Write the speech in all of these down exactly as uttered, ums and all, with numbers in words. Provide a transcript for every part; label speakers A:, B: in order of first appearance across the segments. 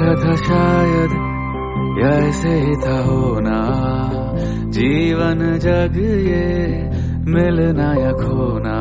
A: लिखा था शायद या ऐसे ही था होना, जीवन जग ये मिलना या खोना।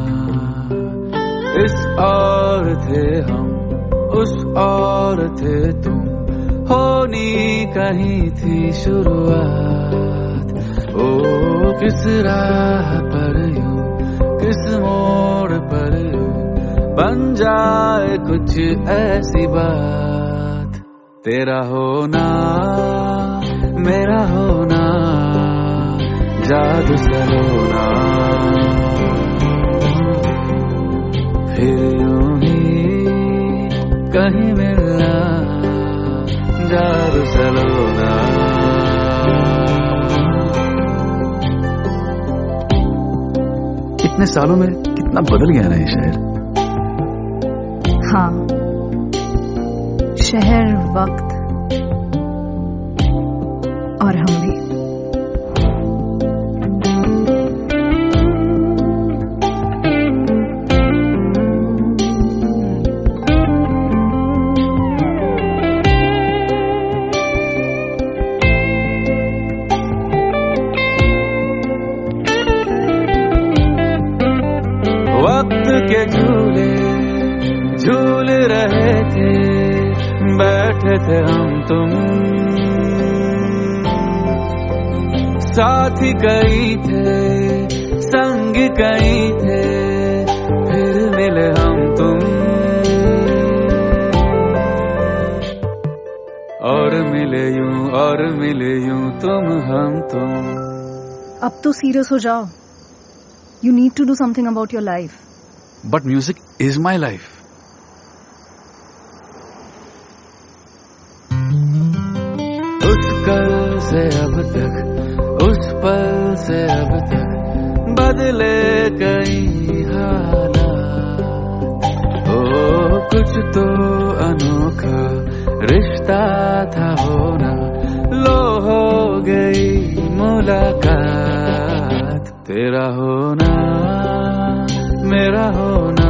A: इस और थे हम, उस और थे तुम, होनी कहीं थी शुरुआत। ओ किस राह पर यूं, किस मोड़ पर यूं बन जाए कुछ ऐसी बात। तेरा होना मेरा होना, जादू सलोना, फिर यूं ही कहीं मिलना, जादू सलोना। इतने सालों में कितना बदल गया ना ये शहर।
B: हाँ, शहर, वक्त और हम भी।
A: वक्त के झूले झूल रहे थे, बैठे थे हम तुम, साथी कई थे, संग कई थे, फिर मिले हम तुम, और मिले यूं और मिले यूं तुम हम तुम।
B: अब तो सीरियस हो जाओ। You need to do something about your life.
A: But music is my life. उस कल से अब तक, उस पल से अब तक बदले कई हालात। ओ कुछ तो अनोखा रिश्ता था होना, लो हो गई मुलाकात। तेरा होना मेरा होना,